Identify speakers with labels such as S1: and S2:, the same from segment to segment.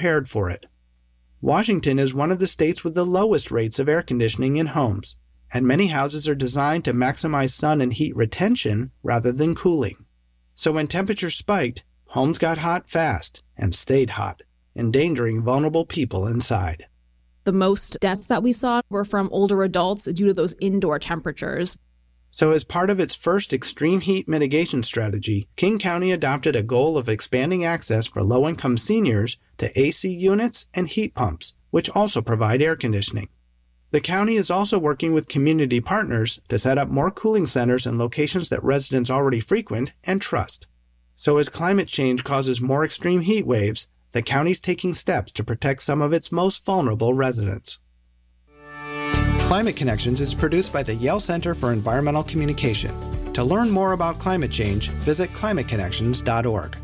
S1: prepared for it. Washington is one of the states with the lowest rates of air conditioning in homes, and many houses are designed to maximize sun and heat retention rather than cooling. So when temperatures spiked, homes got hot fast and stayed hot, endangering vulnerable people inside.
S2: The most deaths that we saw were from older adults due to those indoor temperatures.
S1: So as part of its first extreme heat mitigation strategy, King County adopted a goal of expanding access for low-income seniors to AC units and heat pumps, which also provide air conditioning. The county is also working with community partners to set up more cooling centers in locations that residents already frequent and trust. So as climate change causes more extreme heat waves, the county's taking steps to protect some of its most vulnerable residents. Climate Connections is produced by the Yale Center for Environmental Communication. To learn more about climate change, visit climateconnections.org.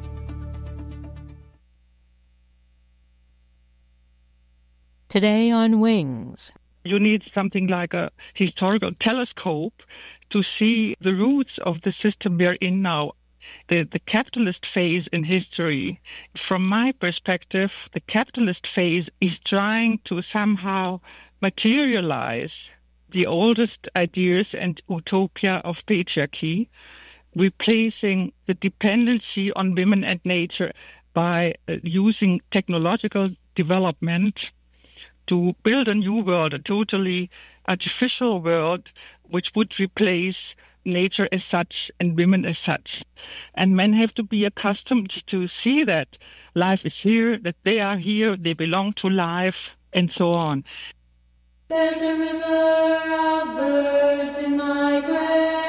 S3: Today on Wings.
S4: You need something like a historical telescope to see the roots of the system we're in now. The capitalist phase in history. From my perspective, the capitalist phase is trying to somehow materialize the oldest ideas and utopia of patriarchy, replacing the dependency on women and nature by using technological development to build a new world, a totally artificial world, which would replace nature as such and women as such. And men have to be accustomed to see that life is here, that they are here, they belong to life, and so on.
S5: There's a river of birds in migration,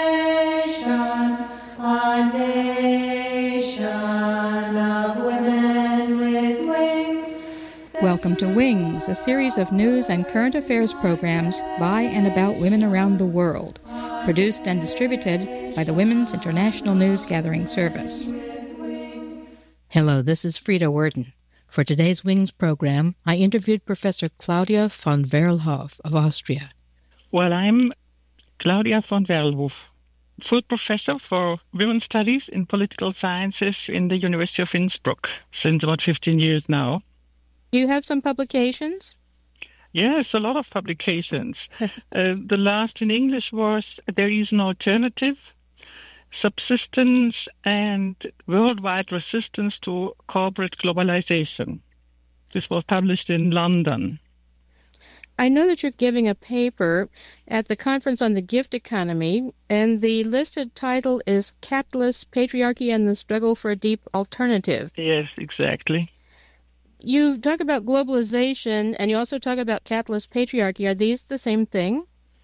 S5: a nation of women with wings.
S3: Welcome to Wings, a series of news and current affairs programs by and about women around the world, produced and distributed by the Women's International News Gathering Service. Hello, this is Frida Worden. For today's Wings program, I interviewed Professor Claudia von Werlhof of Austria.
S4: Well, I'm Claudia von Werlhof, full professor for women's studies in political sciences in the University of Innsbruck since about 15 years now.
S3: You have some publications?
S4: Yes, a lot of publications. The last in English was There is an Alternative, Subsistence and Worldwide Resistance to Corporate Globalization. This was published in London.
S3: I know that you're giving a paper at the Conference on the Gift Economy, and the listed title is Capitalist Patriarchy and the Struggle for a Deep Alternative.
S4: Yes, exactly.
S3: You talk about globalization, and you also talk about capitalist patriarchy. Are these the same thing?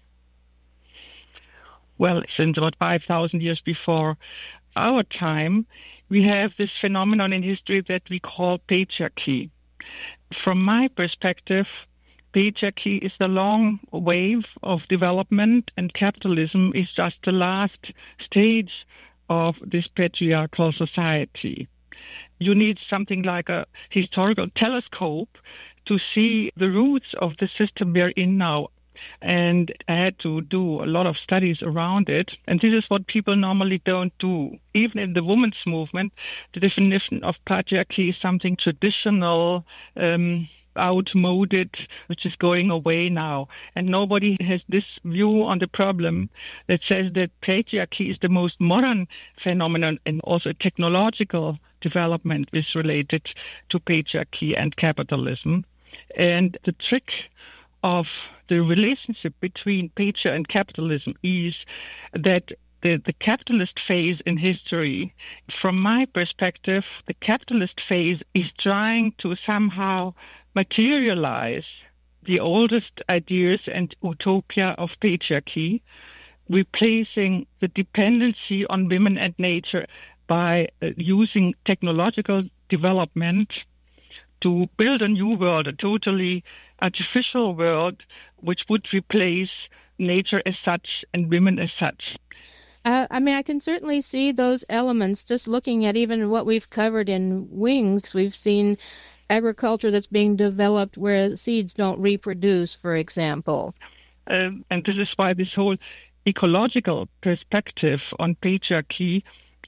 S4: Well, since about 5,000 years before our time, we have this phenomenon in history that we call patriarchy. From my perspective, patriarchy is the long wave of development, and capitalism is just the last stage of this patriarchal society. You need something like a historical telescope to see the roots of the system we're in now. And I had to do a lot of studies around it. And this is what people normally don't do. Even in the women's movement, the definition of patriarchy is something traditional, outmoded, which is going away now. And nobody has this view on the problem that says that patriarchy is the most modern phenomenon, and also technological development is related to patriarchy and capitalism. And the trick of the relationship between patriarchy and capitalism is that the capitalist phase in history, from my perspective, the capitalist phase is trying to somehow materialize the oldest ideas and utopia of patriarchy, replacing the dependency on women and nature by using technological development to build a new world, a totally artificial world, which would replace nature as such and women as such.
S3: I can certainly see those elements just looking at even what we've covered in Wings. We've seen agriculture that's being developed where seeds don't reproduce, for example.
S4: And this is why this whole ecological perspective on patriarchy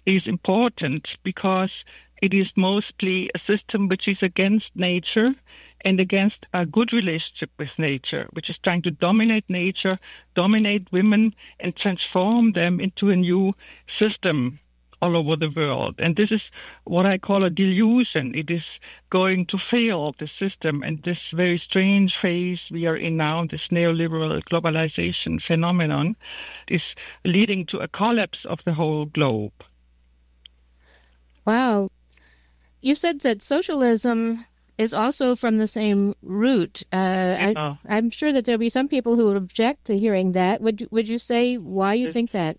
S4: is important because it is mostly a system which is against nature and against a good relationship with nature, which is trying to dominate nature, dominate women, and transform them into a new system all over the world. And this is what I call a delusion. It is going to fail, the system, and this very strange phase we are in now, this neoliberal globalization phenomenon, is leading to a collapse of the whole globe.
S3: Wow. You said that socialism is also from the same root. I'm sure that there'll be some people who would object to hearing that. Would you say why you think that?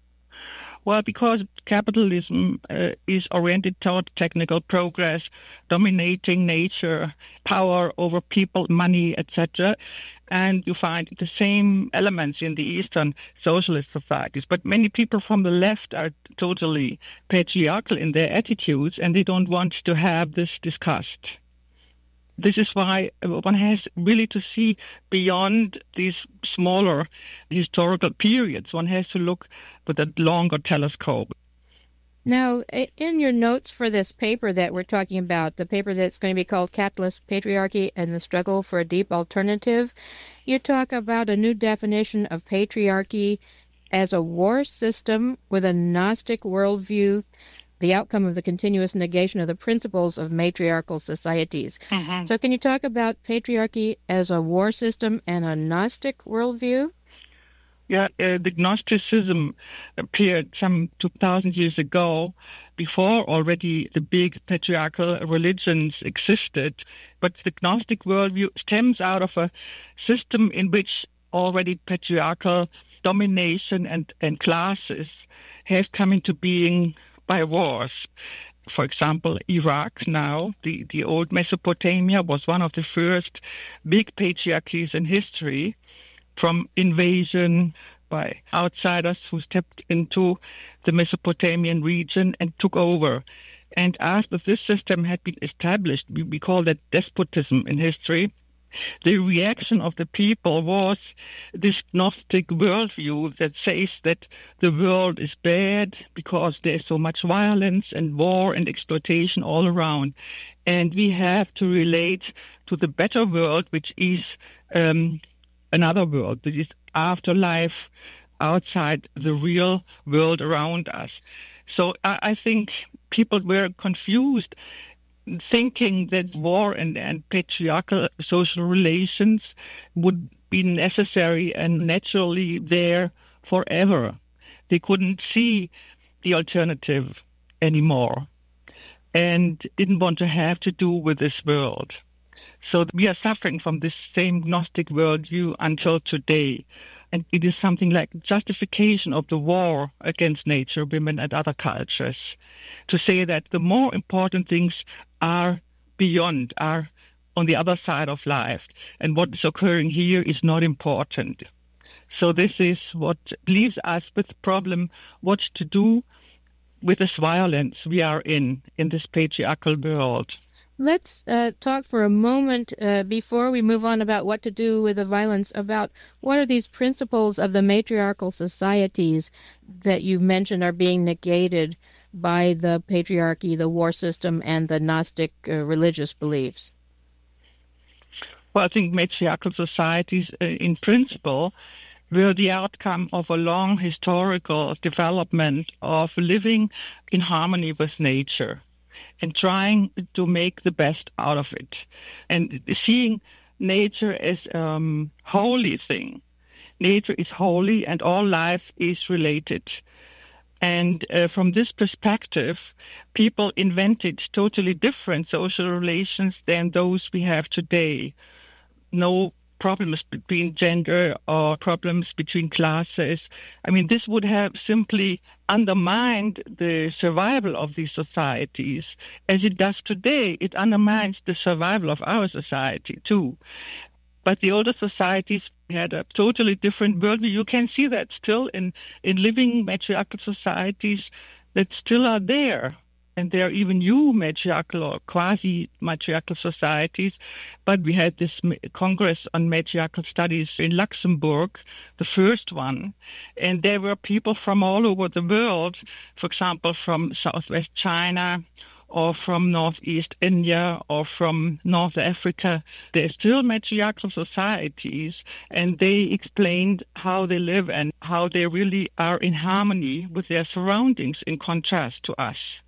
S4: Well, because capitalism is oriented toward technical progress, dominating nature, power over people, money, etc. And you find the same elements in the Eastern socialist societies. But many people from the left are totally patriarchal in their attitudes, and they don't want to have this discussed. This is why one has really to see beyond these smaller historical periods. One has to look with a longer telescope.
S3: Now, in your notes for this paper that we're talking about, the paper that's going to be called Capitalist Patriarchy and the Struggle for a Deep Alternative, you talk about a new definition of patriarchy as a war system with a Gnostic worldview, the outcome of the continuous negation of the principles of matriarchal societies. Mm-hmm. So can you talk about patriarchy as a war system and a Gnostic worldview?
S4: Yeah, the Gnosticism appeared some 2,000 years ago, before already the big patriarchal religions existed. But the Gnostic worldview stems out of a system in which already patriarchal domination and classes have come into being by wars. For example, Iraq now, the old Mesopotamia, was one of the first big patriarchies in history, from invasion by outsiders who stepped into the Mesopotamian region and took over. And after this system had been established, we call that despotism in history, the reaction of the people was this Gnostic worldview that says that the world is bad because there's so much violence and war and exploitation all around. And we have to relate to the better world, which is another world, that is afterlife outside the real world around us. So I think people were confused, thinking that war and patriarchal social relations would be necessary and naturally there forever. They couldn't see the alternative anymore and didn't want to have to do with this world. So we are suffering from this same Gnostic worldview until today. And it is something like justification of the war against nature, women, and other cultures, to say that the more important things are beyond, are on the other side of life, and what is occurring here is not important. So this is what leaves us with the problem, what to do with this violence we are in this patriarchal world.
S3: Let's talk for a moment before we move on about what to do with the violence, about what are these principles of the matriarchal societies that you mentioned are being negated by the patriarchy, the war system, and the Gnostic religious beliefs?
S4: Well, I think matriarchal societies, in principle, were the outcome of a long historical development of living in harmony with nature and trying to make the best out of it, and seeing nature as a holy thing. Nature is holy and all life is related. And from this perspective, people invented totally different social relations than those we have today. No problems between gender or problems between classes. I mean, this would have simply undermined the survival of these societies. As it does today, it undermines the survival of our society too. But the older societies had a totally different worldview. You can see that still in living matriarchal societies that still are there. and there are even new matriarchal or quasi-matriarchal societies. But we had this Congress on Matriarchal Studies in Luxembourg, the first one, and there were people from all over the world, for example, from Southwest China, or from Northeast India, or from North Africa. They're still matriarchal societies, and they explained how they live and how they really are in harmony with their surroundings in contrast to us.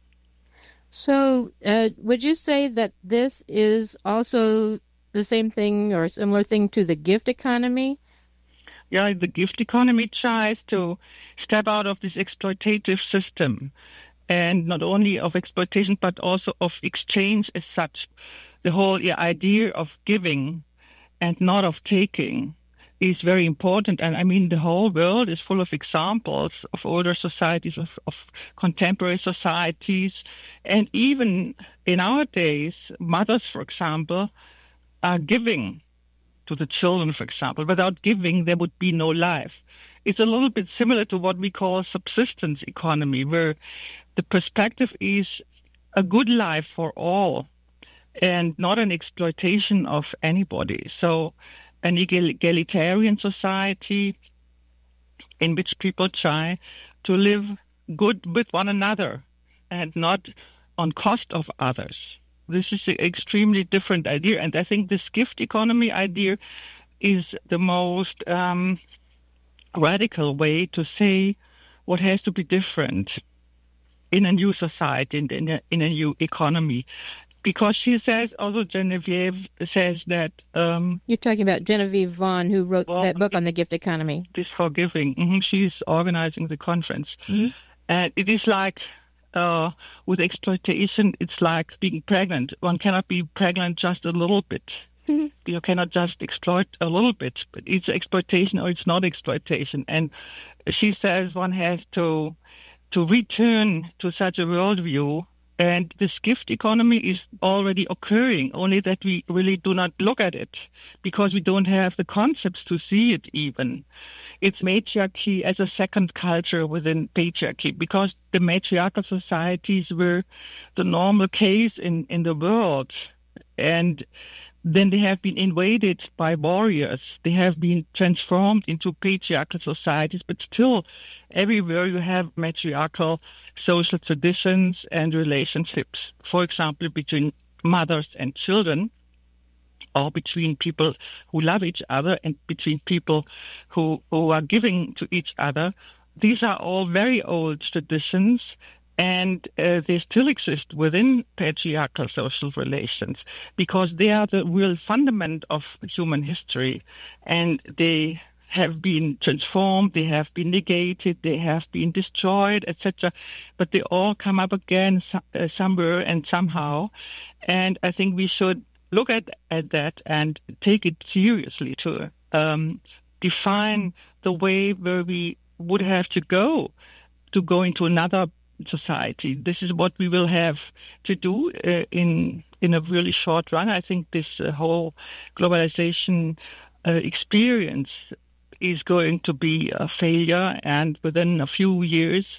S3: So would you say that this is also the same thing or similar thing to the gift economy?
S4: Yeah, the gift economy tries to step out of this exploitative system, and not only of exploitation, but also of exchange as such. The whole idea of giving and not of taking is very important. And I mean, the whole world is full of examples of older societies, of contemporary societies. And even in our days, mothers, for example, are giving to the children, for example. Without giving, there would be no life. It's a little bit similar to what we call subsistence economy, where the perspective is a good life for all and not an exploitation of anybody. So an egalitarian society in which people try to live good with one another and not on cost of others. This is an extremely different idea. And I think this gift economy idea is the most radical way to say what has to be different in a new society and in a new economy. Because she says, although Genevieve says that...
S3: You're talking about Genevieve Vaughn, who wrote that book on the gift economy.
S4: This Forgiving. Mm-hmm. She's organizing the conference. Mm-hmm. And it is like, with exploitation, it's like being pregnant. One cannot be pregnant just a little bit. Mm-hmm. You cannot just exploit a little bit, but it's exploitation or it's not exploitation. And she says one has to return to such a worldview. And this gift economy is already occurring, only that we really do not look at it because we don't have the concepts to see it even. It's matriarchy as a second culture within patriarchy, because the matriarchal societies were the normal case in the world. And then they have been invaded by warriors. They have been transformed into patriarchal societies, but still everywhere you have matriarchal social traditions and relationships. For example, between mothers and children, or between people who love each other and between people who are giving to each other. These are all very old traditions. And they still exist within patriarchal social relations because they are the real fundament of human history. And they have been transformed, they have been negated, they have been destroyed, etc. But they all come up again somewhere and somehow. And I think we should look at that and take it seriously to define the way where we would have to go into another society. This is what we will have to do in a really short run. I think this whole globalization experience is going to be a failure, and within a few years,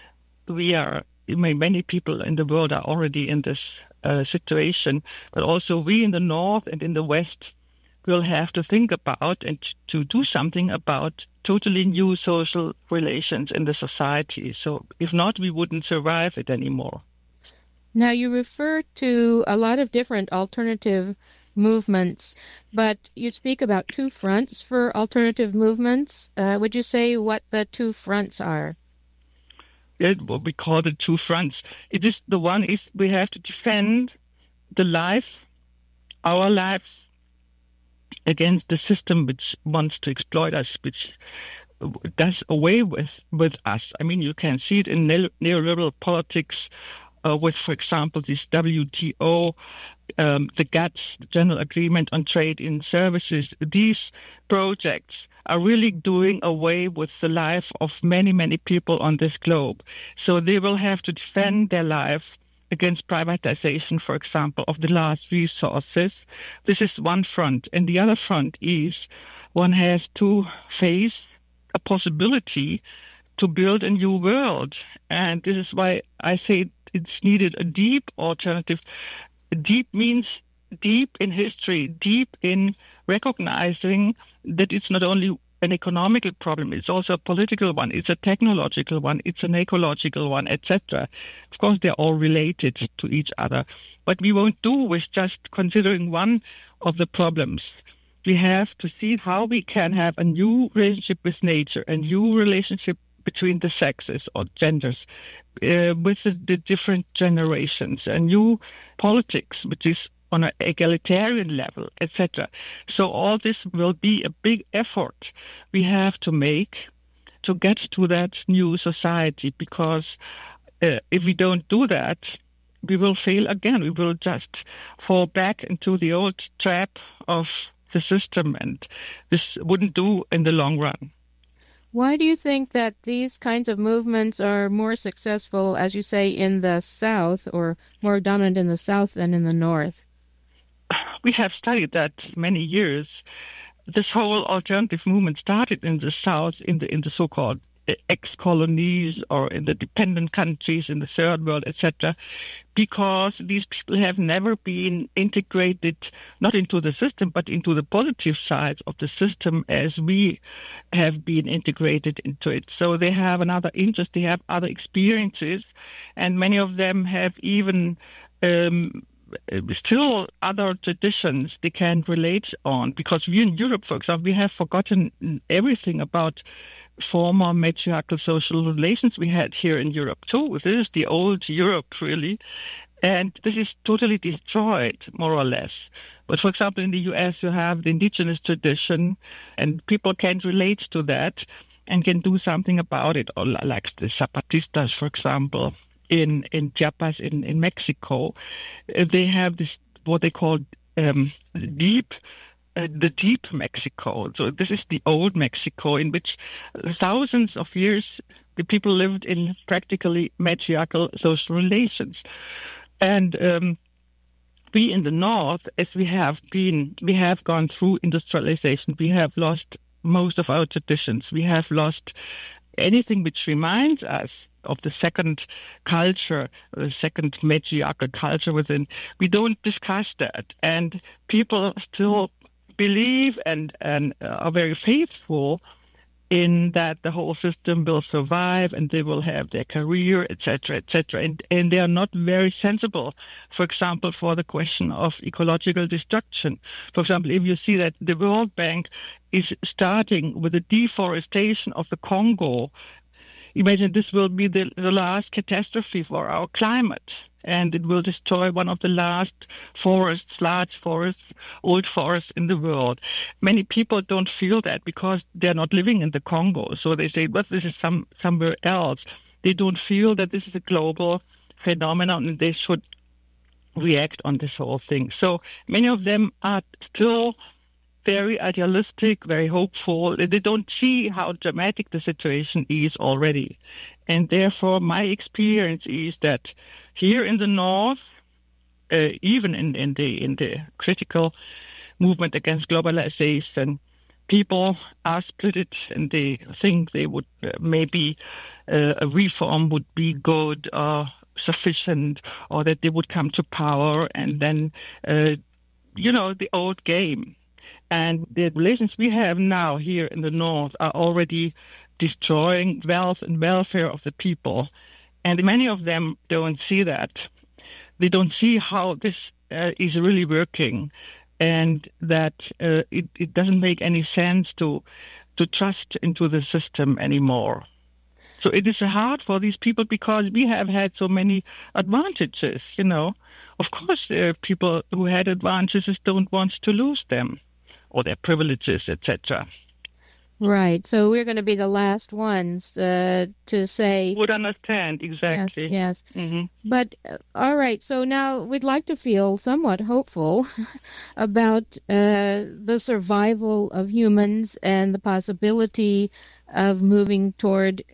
S4: many people in the world are already in this situation, but also we in the North and in the West will have to think about and to do something about totally new social relations in the society. So if not, we wouldn't survive it anymore.
S3: Now, you refer to a lot of different alternative movements, but you speak about two fronts for alternative movements. Would you say what the two fronts are?
S4: Yeah, what we call the two fronts. It is the one is we have to defend the life, our lives, against the system which wants to exploit us, which does away with us. I mean, you can see it in neoliberal politics with, for example, this WTO, the GATT, the General Agreement on Trade in Services. These projects are really doing away with the life of many, many people on this globe. So they will have to defend their life against privatization, for example, of the last resources. This is one front. And the other front is one has to face a possibility to build a new world. And this is why I say it's needed a deep alternative. Deep means deep in history, deep in recognizing that it's not only an economical problem, it's also a political one, it's a technological one, it's an ecological one, etc. Of course, they're all related to each other. But we won't do with just considering one of the problems. We have to see how we can have a new relationship with nature, a new relationship between the sexes or genders, with the different generations, a new politics, which is on an egalitarian level, etc. So all this will be a big effort we have to make to get to that new society, because if we don't do that, we will fail again. We will just fall back into the old trap of the system, and this wouldn't do in the long run.
S3: Why do you think that these kinds of movements are more successful, as you say, in the South, or more dominant in the South than in the North?
S4: We have studied that many years. This whole alternative movement started in the South, in the so-called ex-colonies or in the dependent countries in the third world, etc., because these people have never been integrated, not into the system, but into the positive sides of the system as we have been integrated into it. So they have another interest, they have other experiences, and many of them have even still other traditions they can relate on, because we in Europe, for example, we have forgotten everything about former matriarchal social relations we had here in Europe too. This is the old Europe, really, and this is totally destroyed, more or less. But for example, in the US, you have the indigenous tradition, and people can relate to that and can do something about it, or like the Zapatistas, for example. In Chiapas, in Mexico, they have this, what they call the deep Mexico. So this is the old Mexico, in which thousands of years the people lived in practically matriarchal social relations. And we in the North, as we have gone through industrialization, we have lost most of our traditions. We have lost anything which reminds us of the second culture, the second matriarchal culture within. We don't discuss that. And people still believe and are very faithful in that the whole system will survive and they will have their career, etc., etc. And they are not very sensible, for example, for the question of ecological destruction. For example, if you see that the World Bank is starting with the deforestation of the Congo, imagine this will be the last catastrophe for our climate, and it will destroy one of the last forests, large forests, old forests in the world. Many people don't feel that because they're not living in the Congo. So they say, well, this is somewhere else. They don't feel that this is a global phenomenon and they should react on this whole thing. So many of them are still very idealistic, very hopeful. They don't see how dramatic the situation is already. And therefore, my experience is that here in the North, even in the critical movement against globalization, people are split and they think they would maybe a reform would be good or sufficient, or that they would come to power and then, the old game. And the relations we have now here in the North are already destroying wealth and welfare of the people. And many of them don't see that. They don't see how this is really working, and that it doesn't make any sense to trust into the system anymore. So it is hard for these people because we have had so many advantages, Of course, people who had advantages don't want to lose them, or their privileges, etc.
S3: Right. So we're going to be the last ones to say...
S4: Would understand, exactly.
S3: Yes.
S4: Mm-hmm.
S3: But, all right, so now we'd like to feel somewhat hopeful about the survival of humans and the possibility of moving toward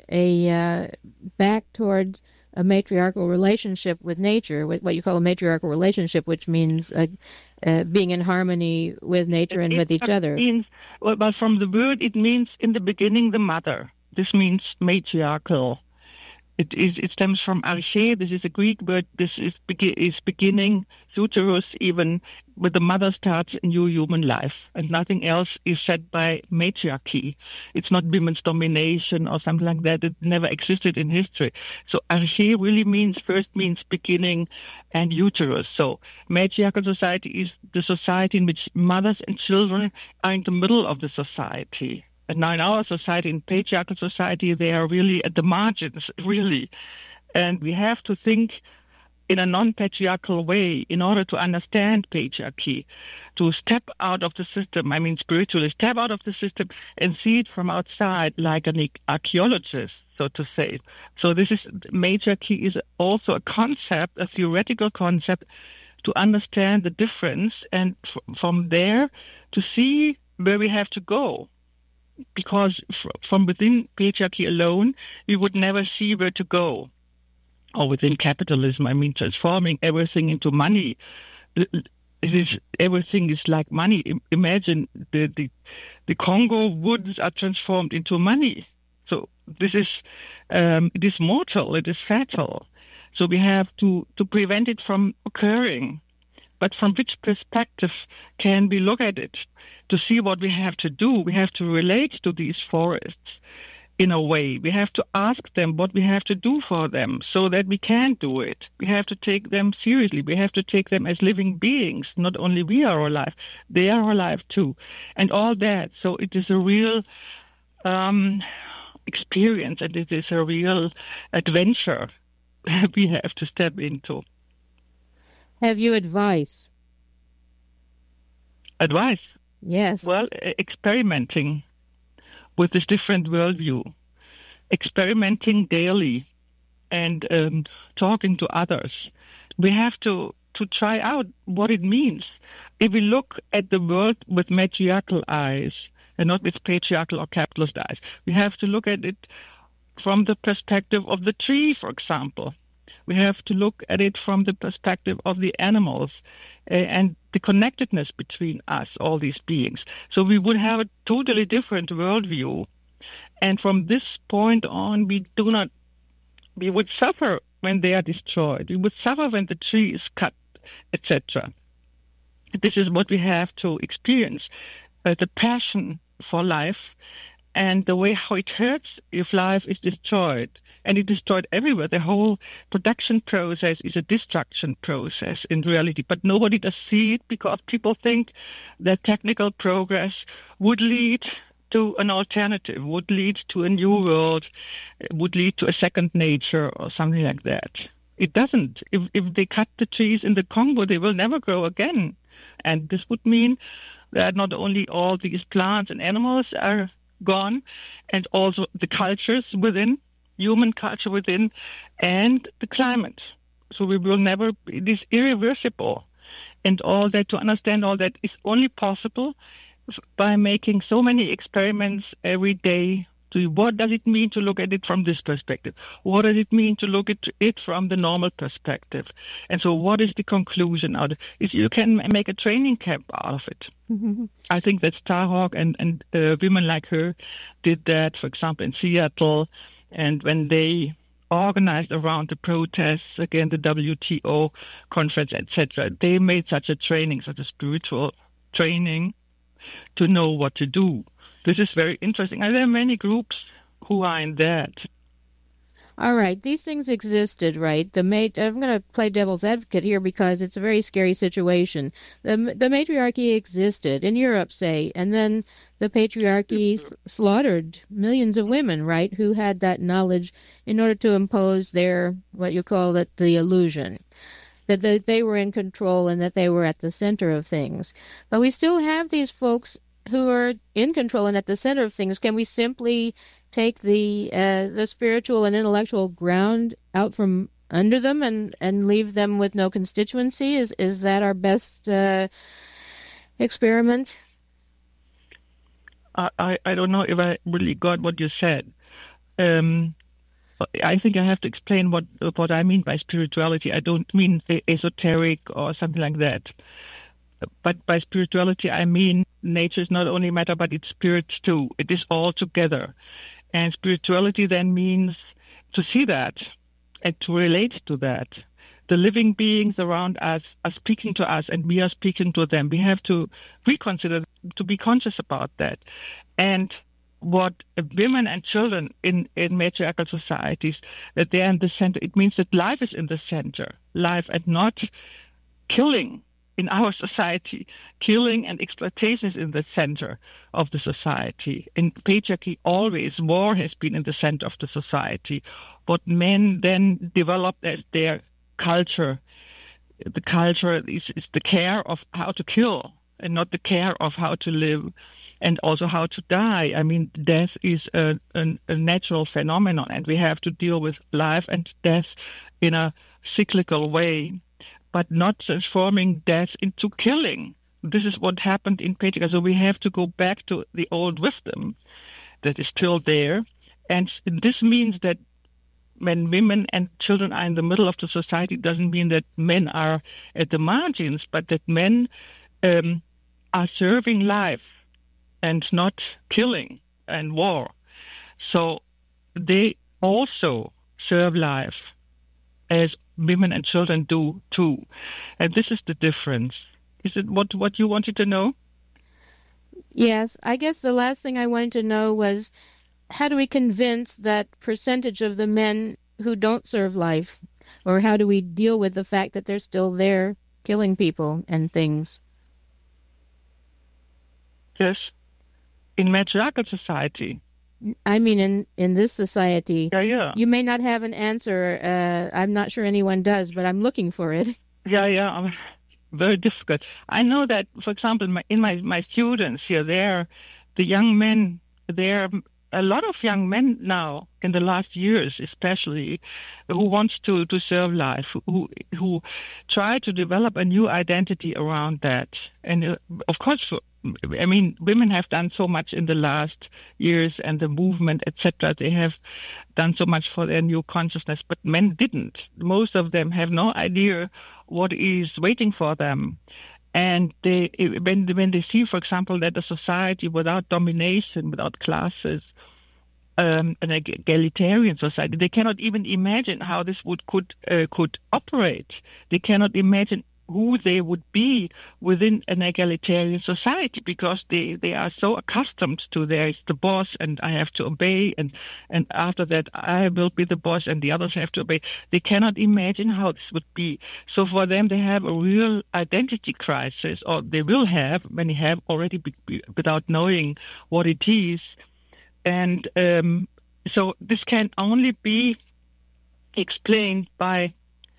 S3: back toward a matriarchal relationship with nature, what you call a matriarchal relationship, which means being in harmony with nature and with each other.
S4: But from the word, it means in the beginning the mother. This means matriarchal. It stems from arche. This is a Greek word. This is beginning, uterus, even with the mother starts a new human life, and nothing else is said by matriarchy. It's not women's domination or something like that. It never existed in history. So arche really first means beginning and uterus. So matriarchal society is the society in which mothers and children are in the middle of the society. And now in our society, in patriarchal society, they are really at the margins, really. And we have to think in a non-patriarchal way in order to understand patriarchy, to step out of the system, spiritually, step out of the system and see it from outside like an archaeologist, so to say. So matriarchy is also a concept, a theoretical concept, to understand the difference and from there to see where we have to go. Because from within patriarchy alone, we would never see where to go. Or within capitalism, transforming everything into money. Everything is like money. Imagine the Congo woods are transformed into money. So this is it is mortal. It is fatal. So we have to prevent it from occurring. But from which perspective can we look at it to see what we have to do? We have to relate to these forests in a way. We have to ask them what we have to do for them so that we can do it. We have to take them seriously. We have to take them as living beings. Not only we are alive, they are alive too. And all that. So it is a real experience, and it is a real adventure we have to step into.
S3: Have you advice?
S4: Advice?
S3: Yes.
S4: Well, experimenting with this different worldview, experimenting daily and talking to others. We have to try out what it means. If we look at the world with matriarchal eyes and not with patriarchal or capitalist eyes, we have to look at it from the perspective of the tree, for example. We have to look at it from the perspective of the animals and the connectedness between us, all these beings. So we would have a totally different worldview. And from this point on, we would suffer when they are destroyed. We would suffer when the tree is cut, etc. This is what we have to experience, the passion for life and the way how it hurts if life is destroyed. And it's destroyed everywhere. The whole production process is a destruction process in reality. But nobody does see it because people think that technical progress would lead to an alternative, would lead to a new world, would lead to a second nature or something like that. It doesn't. If they cut the trees in the Congo, they will never grow again. And this would mean that not only all these plants and animals are gone, and also the cultures within, human culture within, and the climate. So we will never, it is irreversible. And all that, to understand all that is only possible by making so many experiments every day. So what does it mean to look at it from this perspective? What does it mean to look at it from the normal perspective? And so what is the conclusion out of it? You can make a training camp out of it. Mm-hmm. I think that Starhawk and women like her did that, for example, in Seattle. And when they organized around the protests against the WTO conference, etc., they made such a training, such a spiritual training to know what to do. This is very interesting. And there are many groups who are in that.
S3: All right. These things existed, right? I'm going to play devil's advocate here because it's a very scary situation. The matriarchy existed in Europe, say, and then the patriarchy slaughtered millions of women, right, who had that knowledge in order to impose their, what you call it, the illusion. That they were in control and that they were at the center of things. But we still have these folks who are in control and at the center of things. Can we simply take the spiritual and intellectual ground out from under them and leave them with no constituency? Is that our best experiment?
S4: I don't know if I really got what you said. I think I have to explain what I mean by spirituality. I don't mean esoteric or something like that. But by spirituality, I mean nature is not only matter, but it's spirits too. It is all together. And spirituality then means to see that and to relate to that. The living beings around us are speaking to us and we are speaking to them. We have to reconsider, to be conscious about that. And what women and children in matriarchal societies, that they are in the center, it means that life is in the center. Life and not killing. In our society, killing and exploitation is in the center of the society. In patriarchy, always war has been in the center of the society. But men then developed their culture. The culture is the care of how to kill and not the care of how to live and also how to die. I mean, death is a natural phenomenon, and we have to deal with life and death in a cyclical way, but not transforming death into killing. This is what happened in patriarchy. So we have to go back to the old wisdom that is still there. And this means that when women and children are in the middle of the society, it doesn't mean that men are at the margins, but that men are serving life and not killing and war. So they also serve life as women and children do too. And this is the difference. Is it what you wanted to know?
S3: Yes. I guess the last thing I wanted to know was, how do we convince that percentage of the men who don't serve life? Or how do we deal with the fact that they're still there killing people and things?
S4: Yes. In matriarchal society.
S3: I mean, in this society,
S4: Yeah.
S3: You may not have an answer. I'm not sure anyone does, but I'm looking for it.
S4: Yeah. Very difficult. I know that, for example, my students here, the young men, there a lot of young men now, in the last years especially, who wants to serve life, who try to develop a new identity around that. And of course, I mean, women have done so much in the last years, and the movement, etc. They have done so much for their new consciousness, but men didn't. Most of them have no idea what is waiting for them. And when they see, for example, that a society without domination, without classes, an egalitarian society, they cannot even imagine how this could operate. They cannot imagine who they would be within an egalitarian society, because they are so accustomed to there is the boss and I have to obey, and after that I will be the boss and the others have to obey. They cannot imagine how this would be. So for them, they have a real identity crisis, or they will have, many have already without knowing what it is. And so this can only be explained by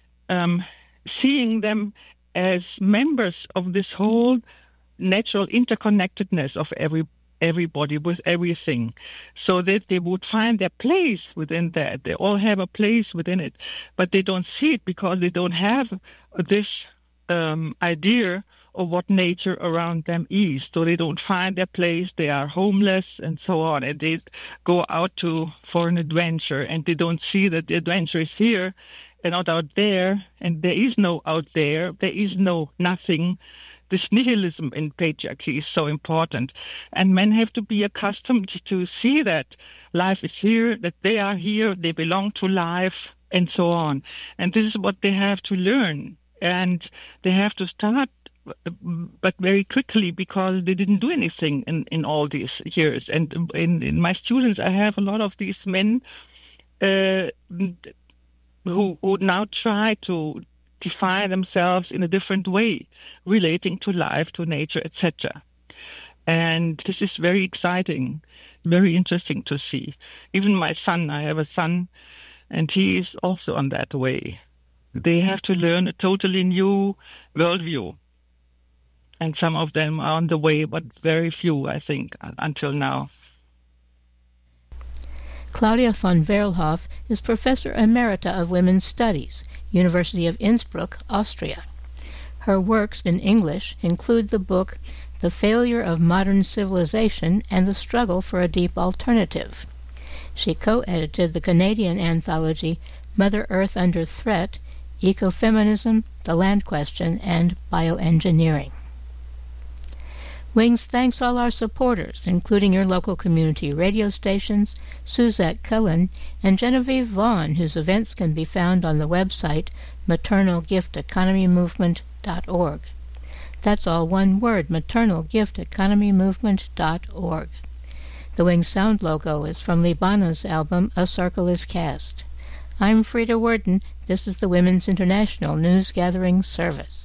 S4: seeing them as members of this whole natural interconnectedness of everybody with everything, so that they would find their place within that. They all have a place within it, but they don't see it because they don't have this idea of what nature around them is. So they don't find their place, they are homeless and so on, and they go out for an adventure, and they don't see that the adventure is here and not out there, and there is no out there is no nothing. This nihilism in patriarchy is so important, and men have to be accustomed to see that life is here, that they are here, they belong to life, and so on. And this is what they have to learn, and they have to start, but very quickly, because they didn't do anything in all these years. And in my students, I have a lot of these men who now try to define themselves in a different way, relating to life, to nature, etc. And this is very exciting, very interesting to see. Even my son, I have a son, and he is also on that way. They have to learn a totally new worldview. And some of them are on the way, but very few, I think, until now.
S6: Claudia von Wehrlhoff is Professor Emerita of Women's Studies, University of Innsbruck, Austria. Her works in English include the book The Failure of Modern Civilization and the Struggle for a Deep Alternative. She co-edited the Canadian anthology Mother Earth Under Threat, Ecofeminism, the Land Question, and Bioengineering. Wings thanks all our supporters, including your local community radio stations, Suzette Cullen, and Genevieve Vaughn, whose events can be found on the website maternalgifteconomymovement.org. That's all one word, maternalgifteconomymovement.org. The Wings sound logo is from Libana's album A Circle is Cast. I'm Frida Worden. This is the Women's International News Gathering Service.